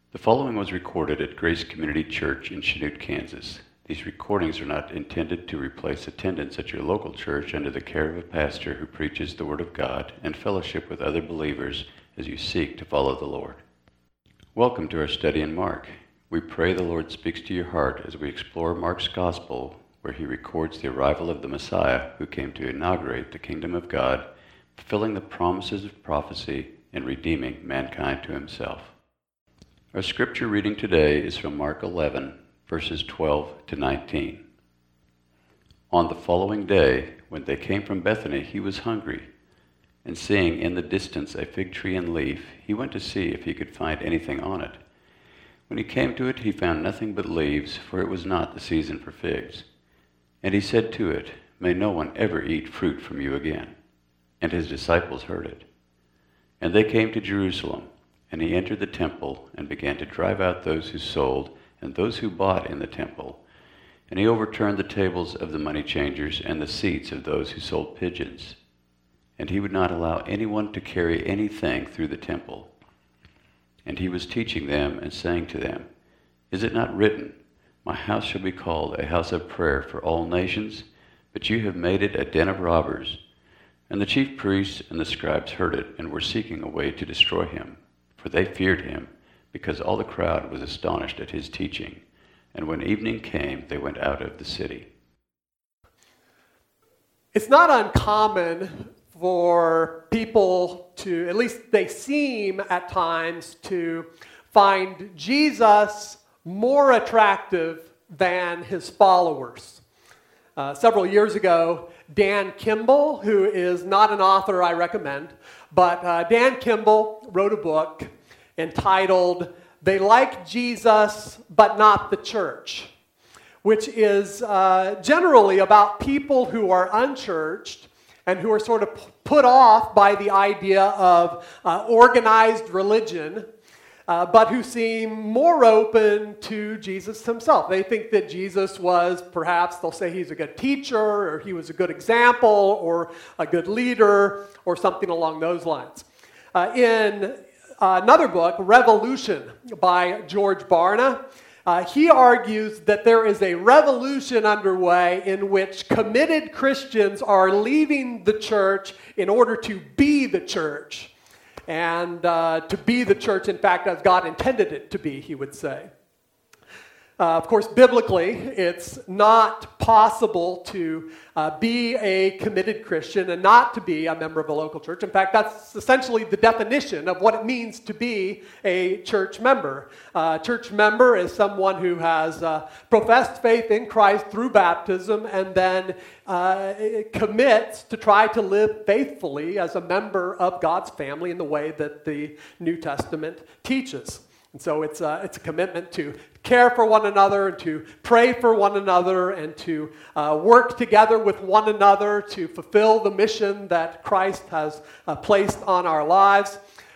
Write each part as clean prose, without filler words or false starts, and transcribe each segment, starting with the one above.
The following was recorded at Grace Community Church in Chanute, Kansas. These recordings are not intended to replace attendance at your local church under the care of a pastor who preaches the Word of God and fellowship with other believers as you seek to follow the Lord. Welcome to our study in Mark. We pray the Lord speaks to your heart as we explore Mark's Gospel, where he records the arrival of the Messiah who came to inaugurate the kingdom of God, fulfilling the promises of prophecy and redeeming mankind to himself. Our scripture reading today is from Mark 11, verses 12 to 19. On the following day, when they came from Bethany, he was hungry, and seeing in the distance a fig tree and leaf, he went to see if he could find anything on it. When he came to it, he found nothing but leaves, for it was not the season for figs. And he said to it, "May no one ever eat fruit from you again." And his disciples heard it. And they came to Jerusalem, and he entered the temple and began to drive out those who sold and those who bought in the temple. And he overturned the tables of the money changers and the seats of those who sold pigeons. And he would not allow anyone to carry anything through the temple. And he was teaching them and saying to them, "Is it not written, 'My house shall be called a house of prayer for all nations'? But you have made it a den of robbers." And the chief priests and the scribes heard it and were seeking a way to destroy him. For they feared him, because all the crowd was astonished at his teaching. And when evening came, they went out of the city. It's not uncommon for people to, at least they seem at times, to find Jesus more attractive than his followers. Several years ago, Dan Kimball, who is not an author I recommend, but Dan Kimball wrote a book entitled "They Like Jesus But Not the Church," which is generally about people who are unchurched and who are sort of put off by the idea of organized religion, but who seem more open to Jesus himself. They think that Jesus was, perhaps they'll say he's a good teacher, or he was a good example, or a good leader, or something along those lines. In another book, Revolution, by George Barna, he argues that there is a revolution underway in which committed Christians are leaving the church in order to be the church. And to be the church, in fact, as God intended it to be, he would say. Of course, biblically, it's not possible to be a committed Christian and not to be a member of a local church. In fact, that's essentially the definition of what it means to be a church member. A church member is someone who has professed faith in Christ through baptism and then commits to try to live faithfully as a member of God's family in the way that the New Testament teaches. And so it's a commitment to care for one another, and to pray for one another, and to work together with one another to fulfill the mission that Christ has placed on our lives.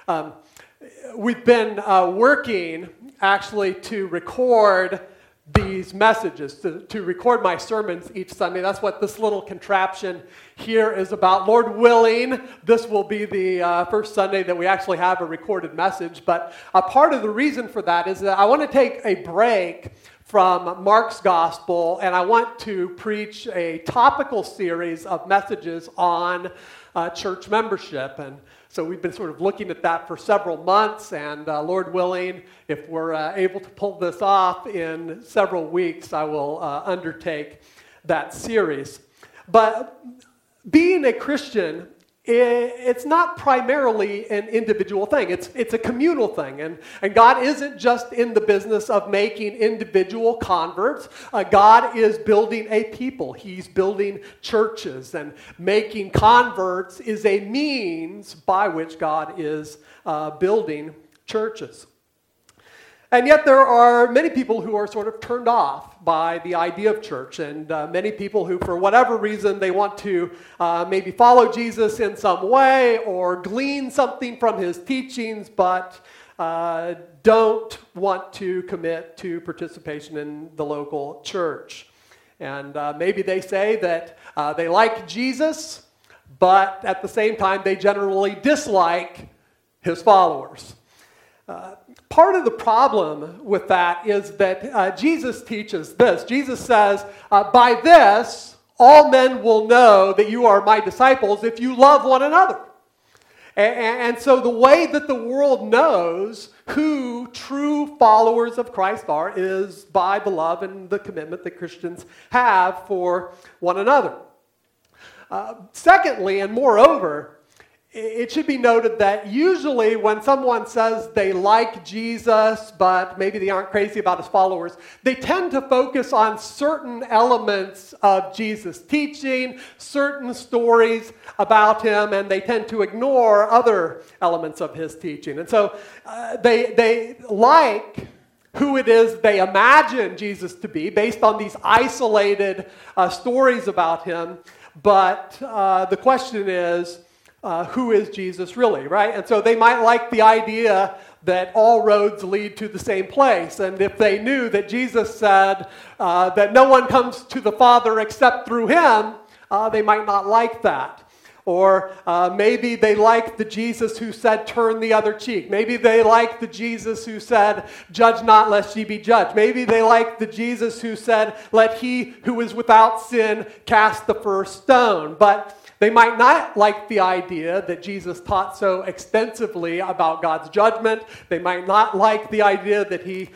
We've been working actually to record these messages, to record my sermons each Sunday. That's what this little contraption here is about. Lord willing, this will be the first Sunday that we actually have a recorded message. But a part of the reason for that is that I want to take a break from Mark's Gospel, and I want to preach a topical series of messages on church membership. And so we've been sort of looking at that for several months, and Lord willing, if we're able to pull this off in several weeks, I will undertake that series. But being a Christian, it's not primarily an individual thing. It's a communal thing. And God isn't just in the business of making individual converts. God is building a people. He's building churches. And making converts is a means by which God is building churches. And yet there are many people who are sort of turned off by the idea of church, and many people who, for whatever reason, they want to maybe follow Jesus in some way or glean something from his teachings, but don't want to commit to participation in the local church. And maybe they say that they like Jesus, but at the same time, they generally dislike his followers. part of the problem with that is that Jesus teaches this. Jesus says, by this, all men will know that you are my disciples if you love one another. And so the way that the world knows who true followers of Christ are is by the love and the commitment that Christians have for one another. Secondly, and moreover, it should be noted that usually when someone says they like Jesus, but maybe they aren't crazy about his followers, they tend to focus on certain elements of Jesus' teaching, certain stories about him, and they tend to ignore other elements of his teaching. And so they like who it is they imagine Jesus to be based on these isolated stories about him. But the question is, who is Jesus really, right? And so they might like the idea that all roads lead to the same place. And if they knew that Jesus said that no one comes to the Father except through him, they might not like that. Or maybe they like the Jesus who said, turn the other cheek. Maybe they like the Jesus who said, judge not lest ye be judged. Maybe they like the Jesus who said, let he who is without sin cast the first stone. But they might not like the idea that Jesus taught so extensively about God's judgment. They might not like the idea that he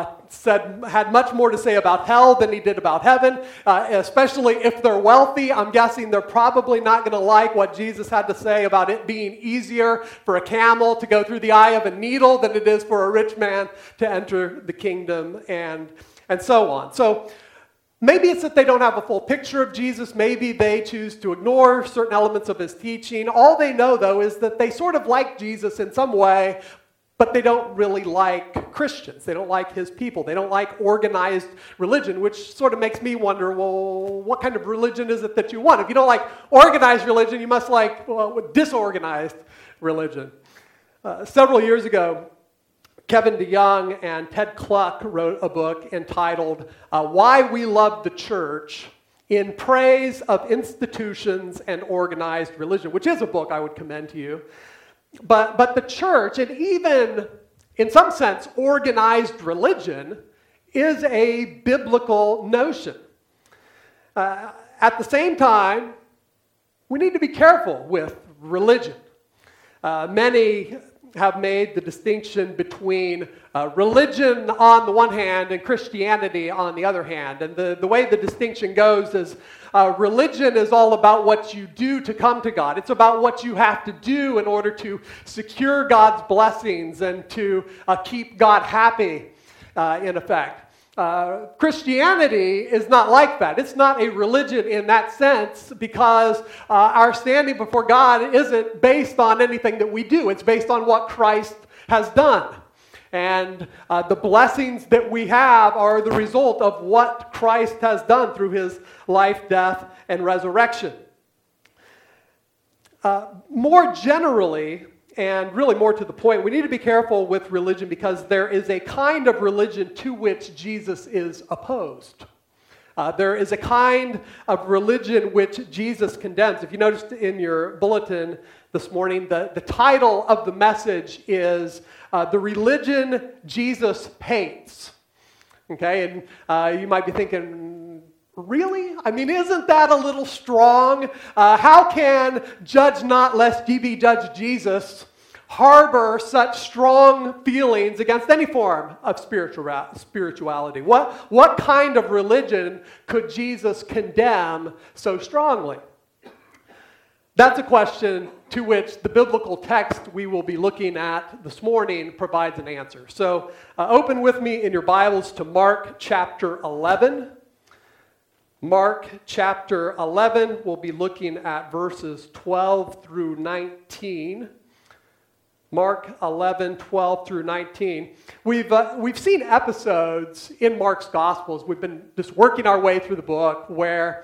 had much more to say about hell than he did about heaven, especially if they're wealthy. I'm guessing they're probably not going to like what Jesus had to say about it being easier for a camel to go through the eye of a needle than it is for a rich man to enter the kingdom, and so on. So maybe it's that they don't have a full picture of Jesus. Maybe they choose to ignore certain elements of his teaching. All they know, though, is that they sort of like Jesus in some way, but they don't really like Christians. They don't like his people. They don't like organized religion, which sort of makes me wonder, well, what kind of religion is it that you want? If you don't like organized religion, you must like disorganized religion. Several years ago, Kevin DeYoung and Ted Kluck wrote a book entitled Why We Love the Church in Praise of Institutions and Organized Religion, which is a book I would commend to you. But the church, and even in some sense organized religion, is a biblical notion. At the same time, we need to be careful with religion. Many have made the distinction between religion on the one hand and Christianity on the other hand. And the way the distinction goes is religion is all about what you do to come to God. It's about what you have to do in order to secure God's blessings and to keep God happy, in effect. Christianity is not like that. It's not a religion in that sense because our standing before God isn't based on anything that we do. It's based on what Christ has done. And the blessings that we have are the result of what Christ has done through his life, death, and resurrection. More generally, and really more to the point, we need to be careful with religion because there is a kind of religion to which Jesus is opposed. There is a kind of religion which Jesus condemns. If you noticed in your bulletin this morning, the title of the message is The Religion Jesus Hates. Okay, and you might be thinking, really? I mean, isn't that a little strong? How can judge not lest ye be judged Jesus harbor such strong feelings against any form of spirituality? What kind of religion could Jesus condemn so strongly? That's a question to which the biblical text we will be looking at this morning provides an answer. So open with me in your Bibles to Mark chapter 11. Mark chapter 11, we'll be looking at verses 12 through 19. Mark 11, 12 through 19. We've seen episodes in Mark's Gospels. We've been just working our way through the book where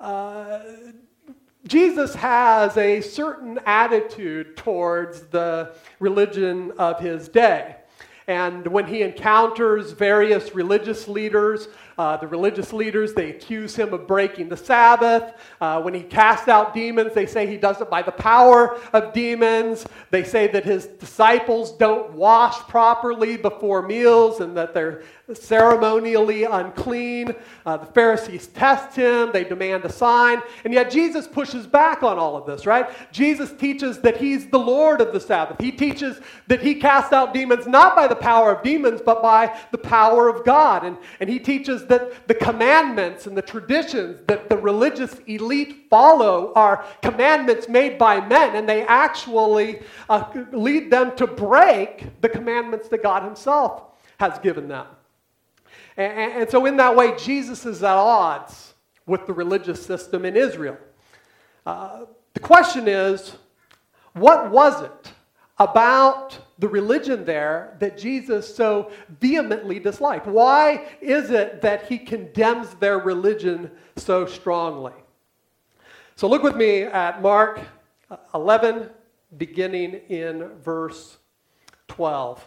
Jesus has a certain attitude towards the religion of his day. And when he encounters various religious leaders, the religious leaders, they accuse him of breaking the Sabbath. When he casts out demons, they say he does it by the power of demons. They say that his disciples don't wash properly before meals and that they're ceremonially unclean. The Pharisees test him. They demand a sign. And yet Jesus pushes back on all of this, right? Jesus teaches that he's the Lord of the Sabbath. He teaches that he casts out demons not by the power of demons, but by the power of God. And he teaches that the commandments and the traditions that the religious elite follow are commandments made by men, and they actually lead them to break the commandments that God himself has given them. And so in that way, Jesus is at odds with the religious system in Israel. The question is, what was it about the religion there that Jesus so vehemently disliked? Why is it that he condemns their religion so strongly? So look with me at Mark 11, beginning in verse 12.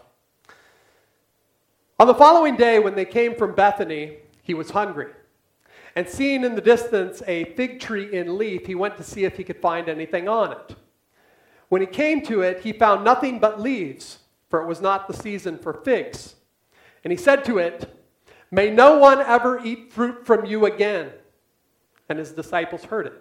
On the following day, when they came from Bethany, he was hungry. And seeing in the distance a fig tree in leaf, he went to see if he could find anything on it. When he came to it, he found nothing but leaves, for it was not the season for figs. And he said to it, "May no one ever eat fruit from you again." And his disciples heard it.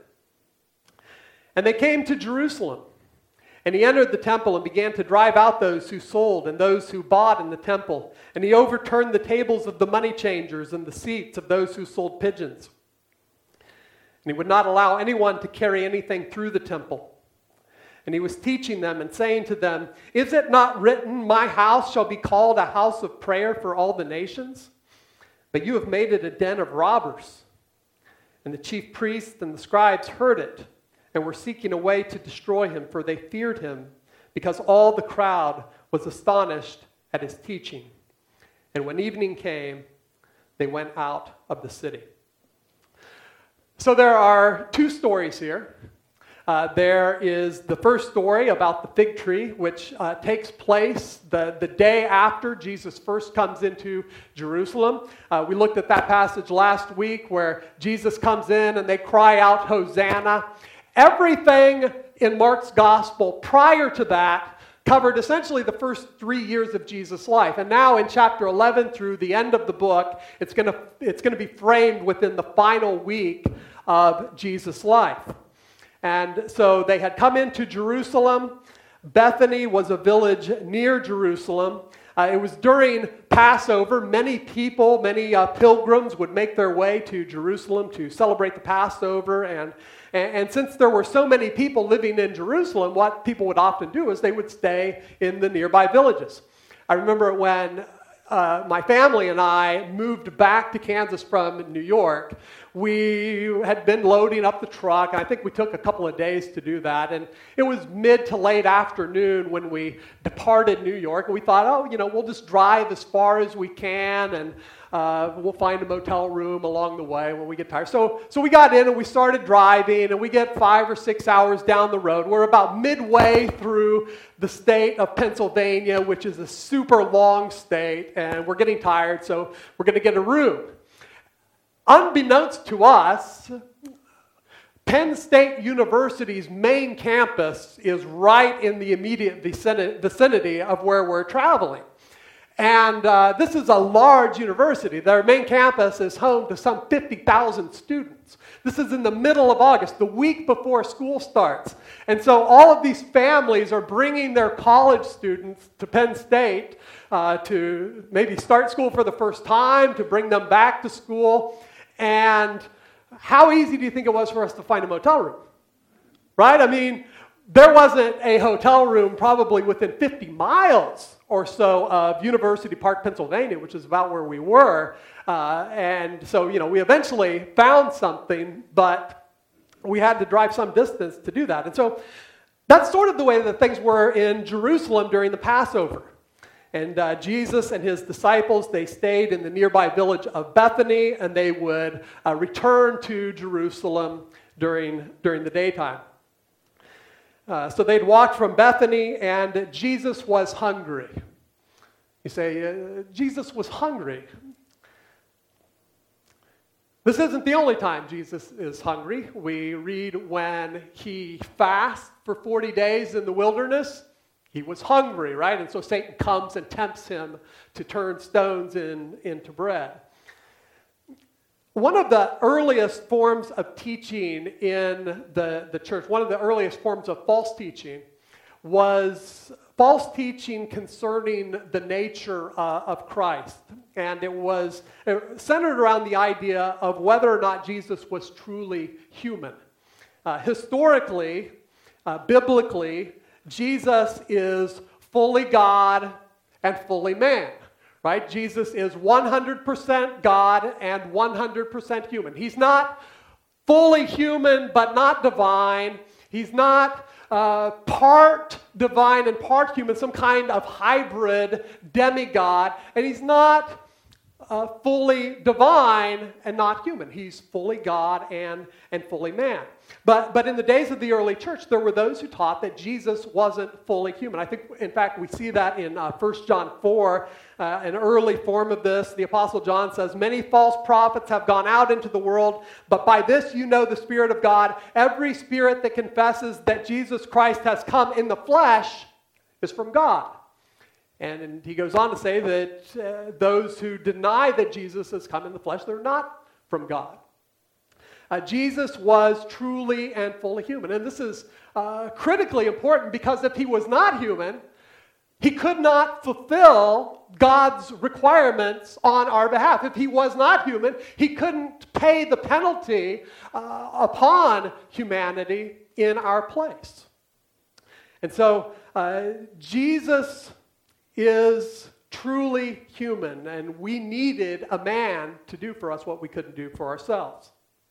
And they came to Jerusalem. And he entered the temple and began to drive out those who sold and those who bought in the temple. And he overturned the tables of the money changers and the seats of those who sold pigeons. And he would not allow anyone to carry anything through the temple. And he was teaching them and saying to them, "Is it not written, 'My house shall be called a house of prayer for all the nations'? But you have made it a den of robbers." And the chief priests and the scribes heard it and were seeking a way to destroy him, for they feared him, because all the crowd was astonished at his teaching. And when evening came, they went out of the city. So there are two stories here. There is the first story about the fig tree, which takes place the day after Jesus first comes into Jerusalem. We looked at that passage last week where Jesus comes in and they cry out, "Hosanna." Everything in Mark's gospel prior to that covered essentially the first 3 years of Jesus' life. And now in chapter 11 through the end of the book, it's going to be framed within the final week of Jesus' life. And so they had come into Jerusalem. Bethany was a village near Jerusalem. It was during Passover. Many people, many pilgrims would make their way to Jerusalem to celebrate the Passover. And since there were so many people living in Jerusalem, what people would often do is they would stay in the nearby villages. I remember when my family and I moved back to Kansas from New York, we had been loading up the truck. I think we took a couple of days to do that. And it was mid to late afternoon when we departed New York. And we thought, we'll just drive as far as we can and we'll find a motel room along the way when we get tired. So we got in and we started driving, and we get 5 or 6 hours down the road. We're about midway through the state of Pennsylvania, which is a super long state, and we're getting tired, so we're going to get a room. Unbeknownst to us, Penn State University's main campus is right in the immediate vicinity of where we're traveling. And this is a large university. Their main campus is home to some 50,000 students. This is in the middle of August, the week before school starts. And so all of these families are bringing their college students to Penn State to maybe start school for the first time, to bring them back to school. And how easy do you think it was for us to find a motel room? Right? I mean, there wasn't a hotel room probably within 50 miles or so of University Park, Pennsylvania, which is about where we were. And so, we eventually found something, but we had to drive some distance to do that. And so that's sort of the way that things were in Jerusalem during the Passover. And Jesus and his disciples, they stayed in the nearby village of Bethany, and they would return to Jerusalem during the daytime. So they'd walked from Bethany, and Jesus was hungry. You say, Jesus was hungry. This isn't the only time Jesus is hungry. We read when he fasts for 40 days in the wilderness, he was hungry, right? And so Satan comes and tempts him to turn stones into bread. One of the earliest forms of teaching in the church, one of the earliest forms of false teaching, was false teaching concerning the nature of Christ. And it was centered around the idea of whether or not Jesus was truly human. Historically, biblically, Jesus is fully God and fully man. Right? Jesus is 100% God and 100% human. He's not fully human but not divine. He's not part divine and part human, some kind of hybrid demigod. And he's not fully divine and not human. He's fully God and fully man. But in the days of the early church, there were those who taught that Jesus wasn't fully human. I think, in fact, we see that in 1 John 4, an early form of this. The Apostle John says, "Many false prophets have gone out into the world, but by this you know the Spirit of God. Every spirit that confesses that Jesus Christ has come in the flesh is from God." And he goes on to say that those who deny that Jesus has come in the flesh, they're not from God. Jesus was truly and fully human. And this is critically important because if he was not human, he could not fulfill God's requirements on our behalf. If he was not human, he couldn't pay the penalty upon humanity in our place. And so Jesus is truly human, and we needed a man to do for us what we couldn't do for ourselves.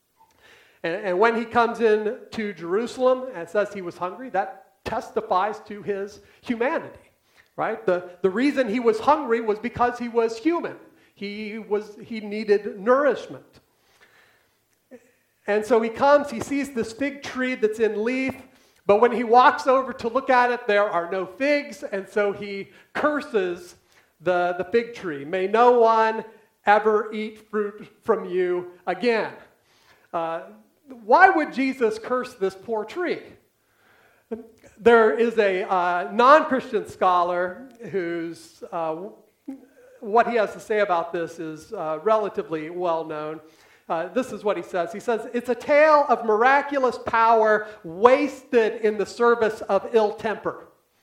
And when he comes in to Jerusalem and says he was hungry, that testifies to his humanity, right? The reason he was hungry was because he was human. He needed nourishment. And so he comes, he sees this fig tree that's in leaf, but when he walks over to look at it, there are no figs, and so he curses the fig tree. "May no one ever eat fruit from you again." Why would Jesus curse this poor tree? There is a non-Christian scholar whose what he has to say about this is relatively well known. This is what he says. He says, "It's a tale of miraculous power wasted in the service of ill temper."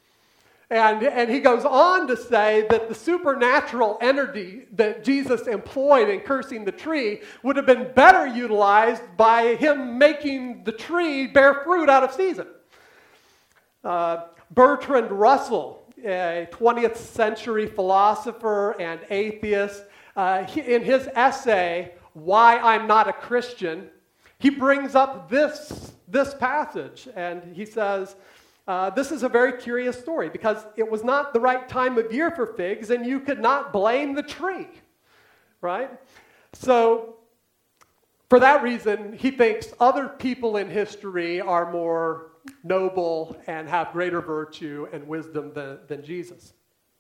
And he goes on to say that the supernatural energy that Jesus employed in cursing the tree would have been better utilized by him making the tree bear fruit out of season. Bertrand Russell, a 20th century philosopher and atheist, in his essay, "Why I'm Not a Christian," he brings up this passage, and he says, this is a very curious story because it was not the right time of year for figs, and you could not blame the tree, right? So, for that reason, he thinks other people in history are more noble and have greater virtue and wisdom than Jesus.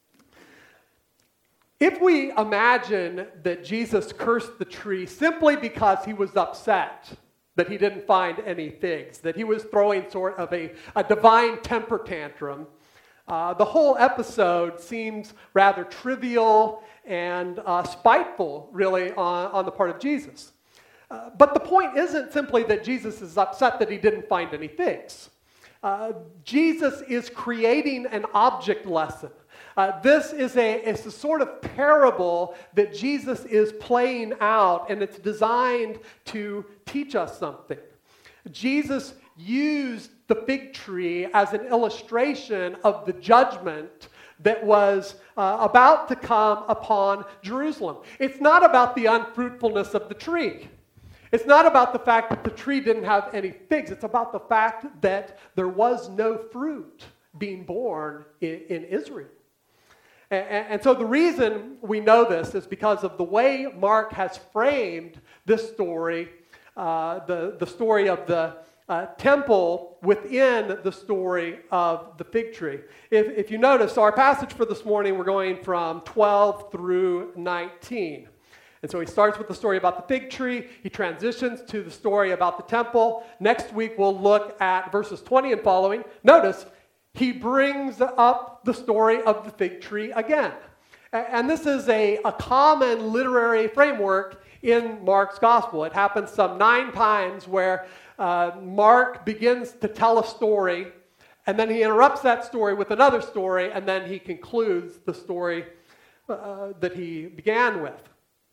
If we imagine that Jesus cursed the tree simply because he was upset that he didn't find any figs, that he was throwing sort of a divine temper tantrum, the whole episode seems rather trivial and spiteful, really, on the part of Jesus. But the point isn't simply that Jesus is upset that he didn't find any figs. Jesus is creating an object lesson. This is a sort of parable that Jesus is playing out, and it's designed to teach us something. Jesus used the fig tree as an illustration of the judgment that was about to come upon Jerusalem. It's not about the unfruitfulness of the tree. It's not about the fact that the tree didn't have any figs. It's about the fact that there was no fruit being born in Israel. And so the reason we know this is because of the way Mark has framed this story, the story of the temple within the story of the fig tree. If you notice, our passage for this morning, we're going from 12 through 19. And so he starts with the story about the fig tree. He transitions to the story about the temple. Next week, we'll look at verses 20 and following. Notice, he brings up the story of the fig tree again. And this is a common literary framework in Mark's gospel. It happens some 9 times where Mark begins to tell a story, and then he interrupts that story with another story, and then he concludes the story that he began with.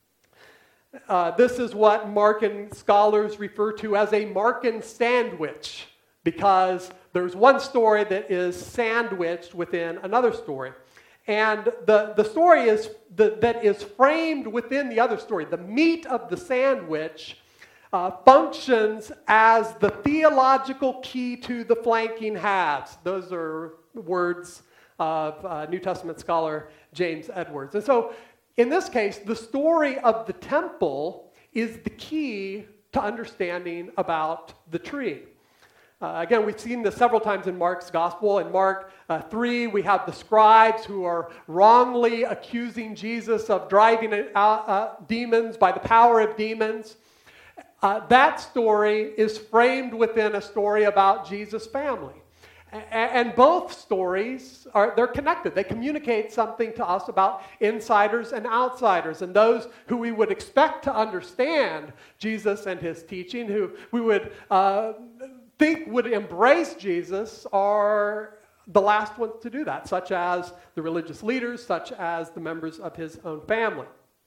This is what Markan scholars refer to as a Markan sandwich, because there's one story that is sandwiched within another story. And the story that is framed within the other story, the meat of the sandwich, functions as the theological key to the flanking halves. Those are words of New Testament scholar James Edwards. And so, in this case, the story of the temple is the key to understanding about the tree. Again, we've seen this several times in Mark's gospel. In Mark 3, we have the scribes who are wrongly accusing Jesus of driving out demons by the power of demons. That story is framed within a story about Jesus' family. And both stories they're connected. They communicate something to us about insiders and outsiders, and those who we would expect to understand Jesus and his teaching, who we would think would embrace Jesus, are the last ones to do that, such as the religious leaders, such as the members of his own family.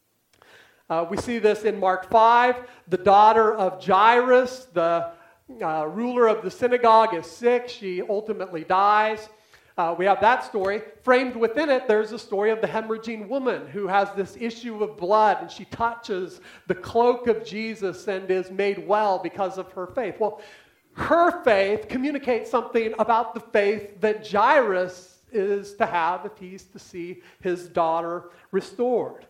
We see this in Mark 5. The daughter of Jairus, the ruler of the synagogue, is sick. She ultimately dies. We have that story. Framed within it, there's a story of the hemorrhaging woman who has this issue of blood, and she touches the cloak of Jesus and is made well because of her faith. Well, her faith communicates something about the faith that Jairus is to have if he's to see his daughter restored.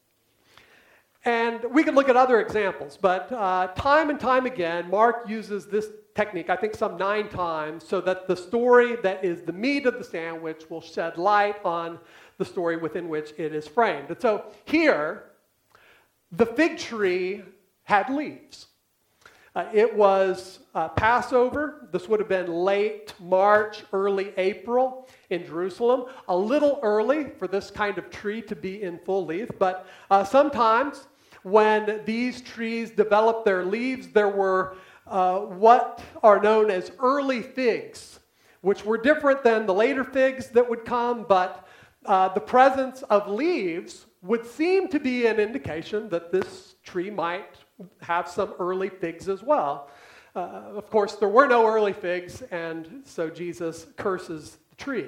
And we can look at other examples, but time and time again, Mark uses this technique, I think some 9 times, so that the story that is the meat of the sandwich will shed light on the story within which it is framed. And so here, the fig tree had leaves. It was Passover. This would have been late March, early April in Jerusalem. A little early for this kind of tree to be in full leaf, but sometimes when these trees developed their leaves, there were what are known as early figs, which were different than the later figs that would come, but the presence of leaves would seem to be an indication that this tree might have some early figs as well. Of course, there were no early figs, and so Jesus curses the tree.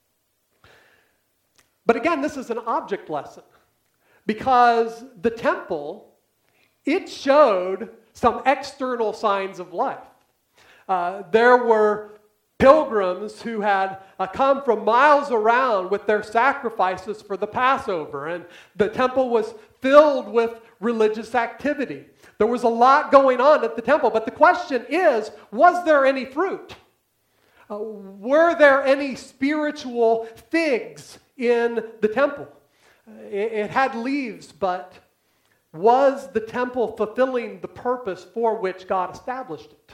But again, this is an object lesson, because the temple, it showed some external signs of life. There were pilgrims who had come from miles around with their sacrifices for the Passover, and the temple was filled with religious activity. There was a lot going on at the temple, but the question is, was there any fruit? Were there any spiritual figs in the temple? It had leaves, but was the temple fulfilling the purpose for which God established it?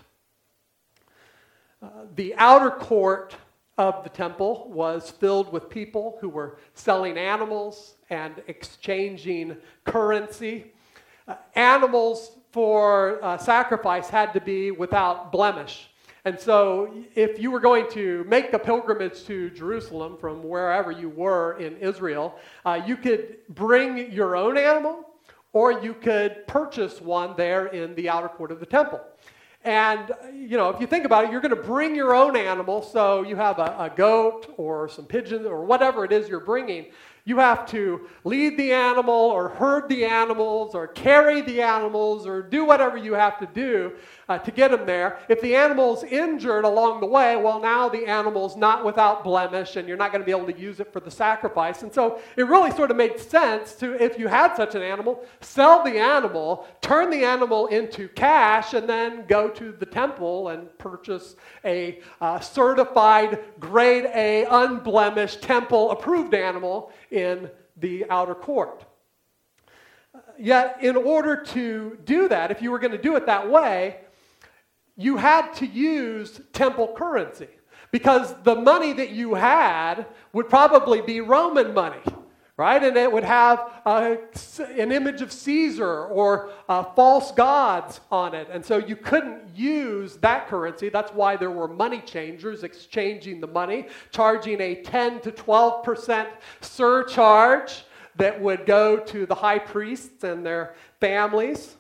The outer court of the temple was filled with people who were selling animals and exchanging currency. Animals for sacrifice had to be without blemish. And so if you were going to make a pilgrimage to Jerusalem from wherever you were in Israel, you could bring your own animal, or you could purchase one there in the outer court of the temple. And, you know, if you think about it, you're going to bring your own animal, so you have a goat or some pigeons or whatever it is you're bringing. You have to lead the animal or herd the animals or carry the animals or do whatever you have to do to get them there. If the animal's injured along the way, well, now the animal's not without blemish and you're not going to be able to use it for the sacrifice. And so it really sort of made sense to, if you had such an animal, sell the animal, turn the animal into cash, and then go to the temple and purchase a certified grade A, unblemished, temple-approved animal in the outer court. Yet, in order to do that, if you were going to do it that way, you had to use temple currency because the money that you had would probably be Roman money, right? And it would have an image of Caesar or false gods on it. And so you couldn't use that currency. That's why there were money changers exchanging the money, charging a 10 to 12% surcharge that would go to the high priests and their families.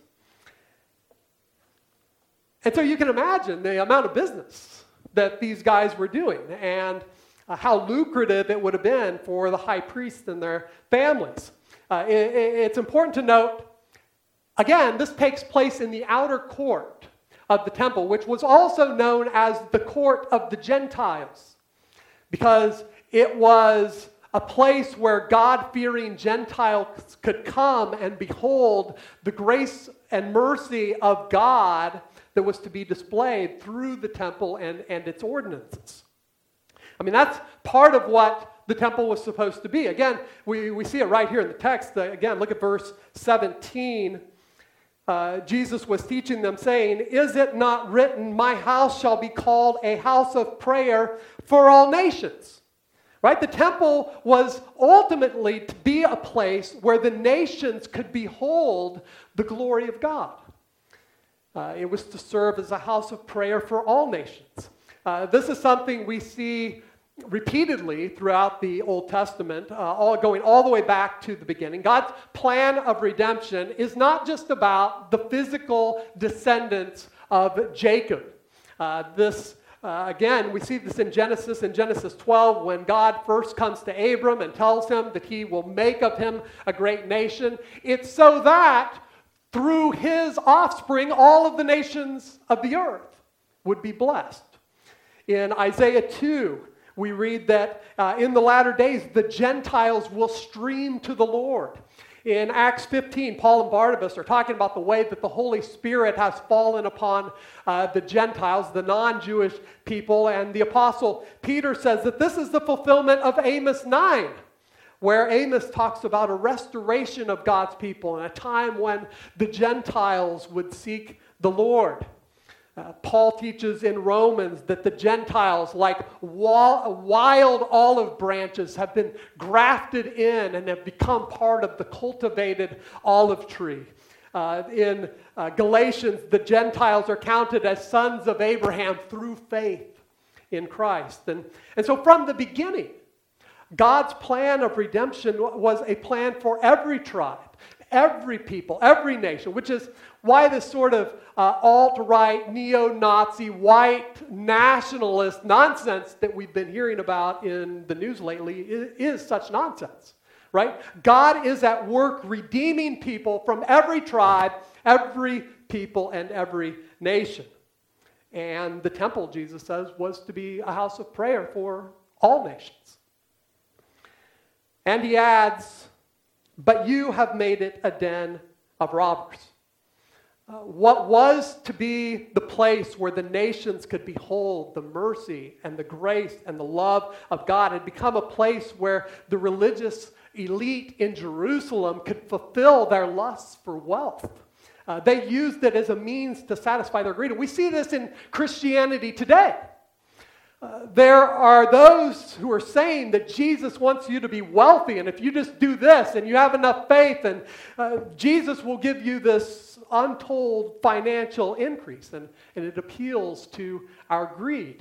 And so you can imagine the amount of business that these guys were doing and how lucrative it would have been for the high priests and their families. It's important to note, again, this takes place in the outer court of the temple, which was also known as the court of the Gentiles, because it was a place where God-fearing Gentiles could come and behold the grace and mercy of God that was to be displayed through the temple and its ordinances. I mean, that's part of what the temple was supposed to be. Again, we see it right here in the text. Again, look at verse 17. Jesus was teaching them, saying, "Is it not written, my house shall be called a house of prayer for all nations?" Right? The temple was ultimately to be a place where the nations could behold the glory of God. It was to serve as a house of prayer for all nations. This is something we see repeatedly throughout the Old Testament, going all the way back to the beginning. God's plan of redemption is not just about the physical descendants of Jacob. Again, we see this in Genesis 12, when God first comes to Abram and tells him that he will make of him a great nation. It's so that through his offspring, all of the nations of the earth would be blessed. In Isaiah 2, we read that in the latter days, the Gentiles will stream to the Lord. In Acts 15, Paul and Barnabas are talking about the way that the Holy Spirit has fallen upon the Gentiles, the non-Jewish people, and the Apostle Peter says that this is the fulfillment of Amos 9, where Amos talks about a restoration of God's people and a time when the Gentiles would seek the Lord. Paul teaches in Romans that the Gentiles, like wild olive branches, have been grafted in and have become part of the cultivated olive tree. In Galatians, the Gentiles are counted as sons of Abraham through faith in Christ. And so from the beginning, God's plan of redemption was a plan for every tribe, every people, every nation, which is why this sort of alt-right, neo-Nazi, white nationalist nonsense that we've been hearing about in the news lately is such nonsense, right? God is at work redeeming people from every tribe, every people, and every nation. And the temple, Jesus says, was to be a house of prayer for all nations. And he adds, "But you have made it a den of robbers." What was to be the place where the nations could behold the mercy and the grace and the love of God had become a place where the religious elite in Jerusalem could fulfill their lusts for wealth. They used it as a means to satisfy their greed. We see this in Christianity today. There are those who are saying that Jesus wants you to be wealthy, and if you just do this and you have enough faith, and Jesus will give you this untold financial increase, and it appeals to our greed.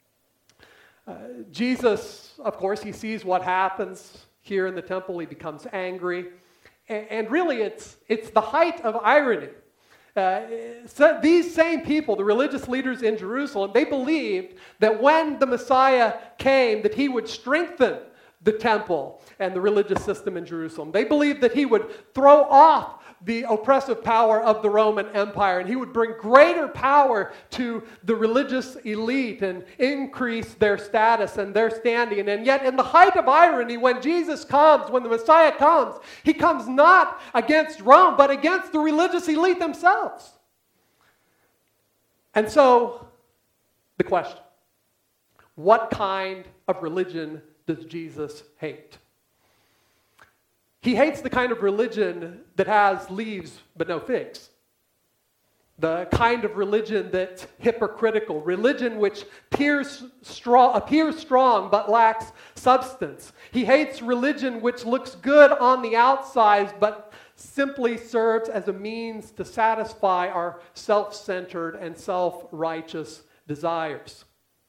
Jesus, of course, he sees what happens here in the temple. He becomes angry, and really it's the height of irony. So these same people, the religious leaders in Jerusalem, they believed that when the Messiah came, that he would strengthen the temple and the religious system in Jerusalem. They believed that he would throw off the oppressive power of the Roman Empire, and he would bring greater power to the religious elite and increase their status and their standing. And yet, in the height of irony, when Jesus comes, when the Messiah comes, he comes not against Rome, but against the religious elite themselves. And so, the question, what kind of religion does Jesus hate? He hates the kind of religion that has leaves but no figs. The kind of religion that's hypocritical. Religion which appears strong but lacks substance. He hates religion which looks good on the outside but simply serves as a means to satisfy our self-centered and self-righteous desires.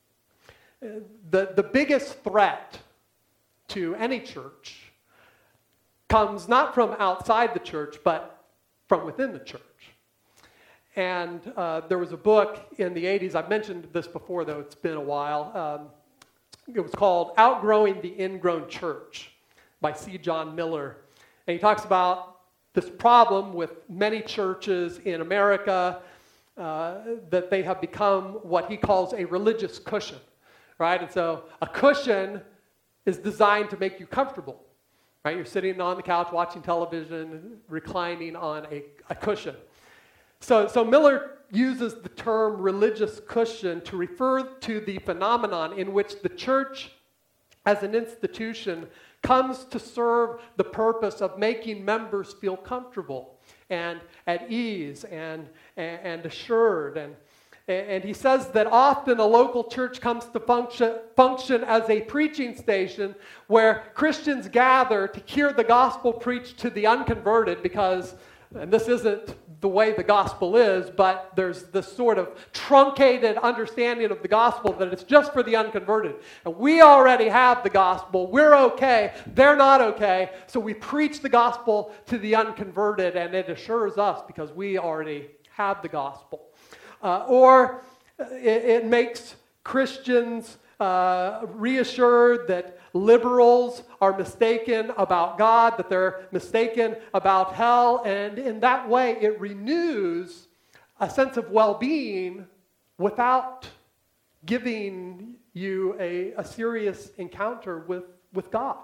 The biggest threat to any church comes not from outside the church, but from within the church. And there was a book in the 80s, I've mentioned this before, though it's been a while. It was called Outgrowing the Ingrown Church by C. John Miller. And he talks about this problem with many churches in America, that they have become what he calls a religious cushion, right? And so a cushion is designed to make you comfortable. Right? You're sitting on the couch watching television, reclining on a cushion. So Miller uses the term religious cushion to refer to the phenomenon in which the church as an institution comes to serve the purpose of making members feel comfortable and at ease and assured. And he says that often a local church comes to function as a preaching station where Christians gather to hear the gospel preached to the unconverted because, and this isn't the way the gospel is, but there's this sort of truncated understanding of the gospel that it's just for the unconverted. And we already have the gospel. We're okay. They're not okay. So we preach the gospel to the unconverted, and it assures us because we already have the gospel. Or it makes Christians reassured that liberals are mistaken about God, that they're mistaken about hell, and in that way it renews a sense of well-being without giving you a serious encounter with God.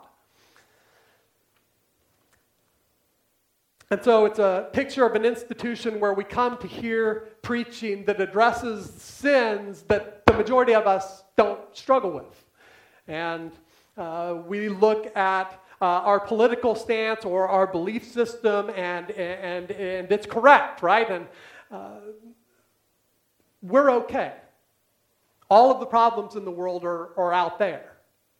And so it's a picture of an institution where we come to hear preaching that addresses sins that the majority of us don't struggle with. And we look at our political stance or our belief system and it's correct, right? And we're okay. All of the problems in the world are out there.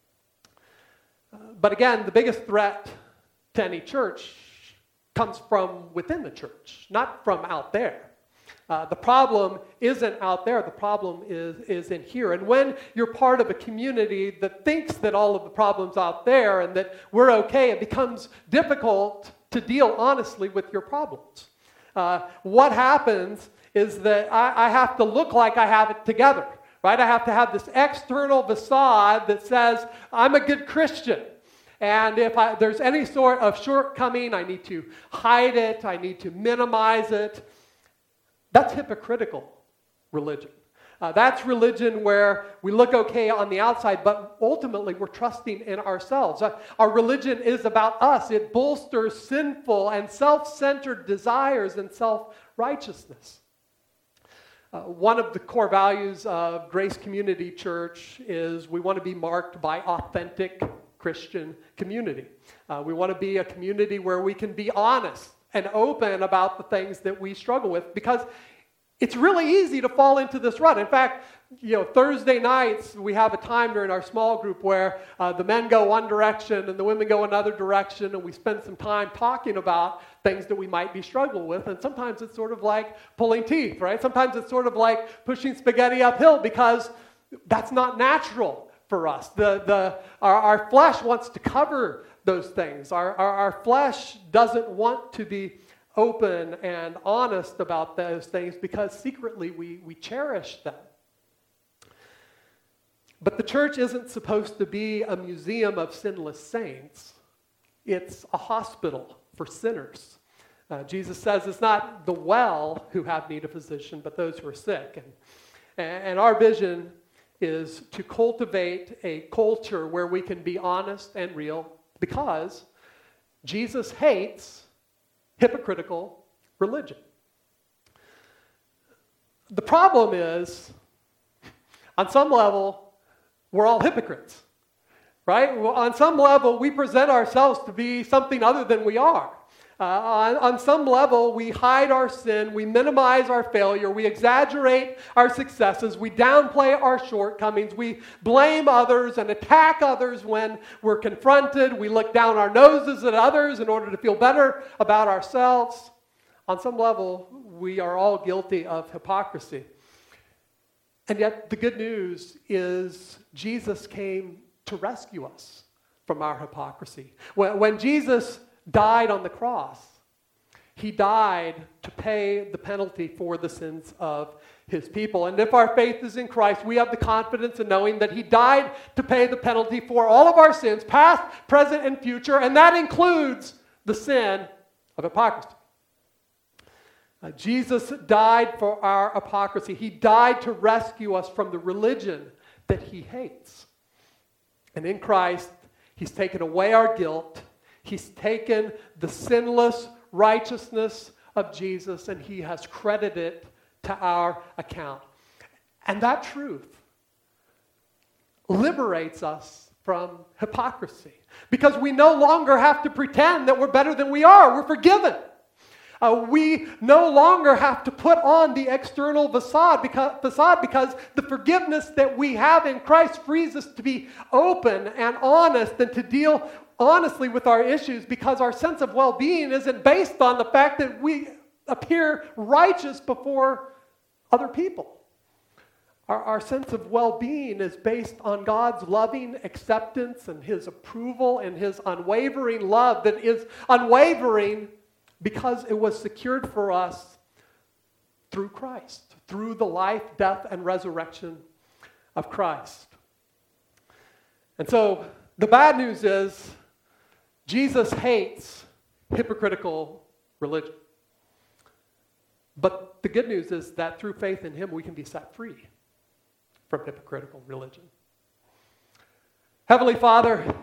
But again, the biggest threat to any church comes from within the church, not from out there. The problem isn't out there. The problem is in here. And when you're part of a community that thinks that all of the problems out there and that we're okay, it becomes difficult to deal honestly with your problems. What happens is that I have to look like I have it together, right? I have to have this external facade that says I'm a good Christian. And if there's any sort of shortcoming, I need to hide it, I need to minimize it. That's hypocritical religion. That's religion where we look okay on the outside, but ultimately we're trusting in ourselves. Our religion is about us. It bolsters sinful and self-centered desires and self-righteousness. One of the core values of Grace Community Church is we want to be marked by authentic Christian community. We want to be a community where we can be honest and open about the things that we struggle with, because it's really easy to fall into this rut. In fact, Thursday nights we have a time during our small group where the men go one direction and the women go another direction, and we spend some time talking about things that we might be struggling with. And sometimes it's sort of like pulling teeth, right? Sometimes it's sort of like pushing spaghetti uphill because that's not natural for us. Our flesh wants to cover those things. Our flesh doesn't want to be open and honest about those things because secretly we cherish them. But the church isn't supposed to be a museum of sinless saints. It's a hospital for sinners. Jesus says it's not the well who have need of physician, but those who are sick. And our vision is to cultivate a culture where we can be honest and real, because Jesus hates hypocritical religion. The problem is, on some level, we're all hypocrites, right? Well, on some level, we present ourselves to be something other than we are. On some level, we hide our sin, we minimize our failure, we exaggerate our successes, we downplay our shortcomings, we blame others and attack others when we're confronted, we look down our noses at others in order to feel better about ourselves. On some level, we are all guilty of hypocrisy. And yet, the good news is Jesus came to rescue us from our hypocrisy. When Jesus died on the cross, he died to pay the penalty for the sins of his people. And if our faith is in Christ, we have the confidence in knowing that he died to pay the penalty for all of our sins, past, present, and future, and that includes the sin of hypocrisy. Jesus died for our hypocrisy. He died to rescue us from the religion that he hates. And in Christ, he's taken away our guilt. He's taken the sinless righteousness of Jesus and he has credited it to our account. And that truth liberates us from hypocrisy, because we no longer have to pretend that we're better than we are. We're forgiven. We no longer have to put on the external facade because the forgiveness that we have in Christ frees us to be open and honest and to deal honestly with our issues, because our sense of well-being isn't based on the fact that we appear righteous before other people. Our sense of well-being is based on God's loving acceptance and his approval and his unwavering love that is unwavering because it was secured for us through Christ, through the life, death, and resurrection of Christ. And so the bad news is Jesus hates hypocritical religion. But the good news is that through faith in him, we can be set free from hypocritical religion. Heavenly Father,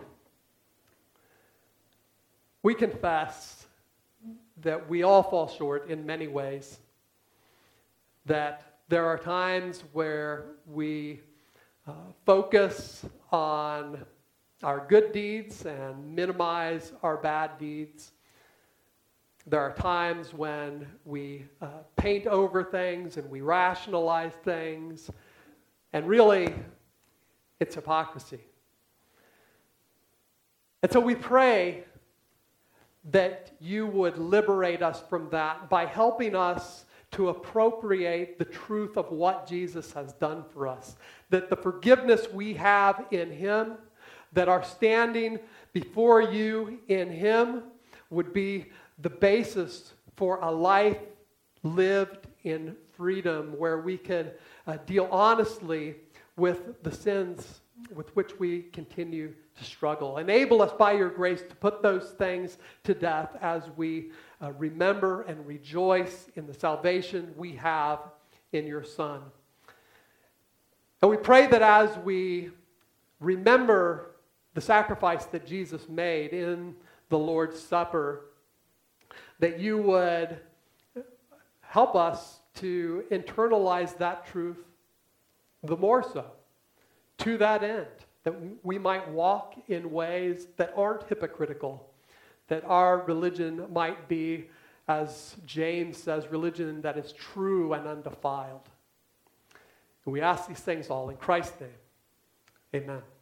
we confess that we all fall short in many ways, that there are times where we focus on our good deeds and minimize our bad deeds. There are times when we paint over things and we rationalize things, and really, it's hypocrisy. And so we pray that you would liberate us from that by helping us to appropriate the truth of what Jesus has done for us. That the forgiveness we have in him, that our standing before you in him would be the basis for a life lived in freedom, where we can deal honestly with the sins with which we continue to struggle. Enable us by your grace to put those things to death as we remember and rejoice in the salvation we have in your Son. And we pray that as we remember the sacrifice that Jesus made in the Lord's Supper, that you would help us to internalize that truth the more so, to that end, that we might walk in ways that aren't hypocritical, that our religion might be, as James says, religion that is true and undefiled. And we ask these things all in Christ's name. Amen.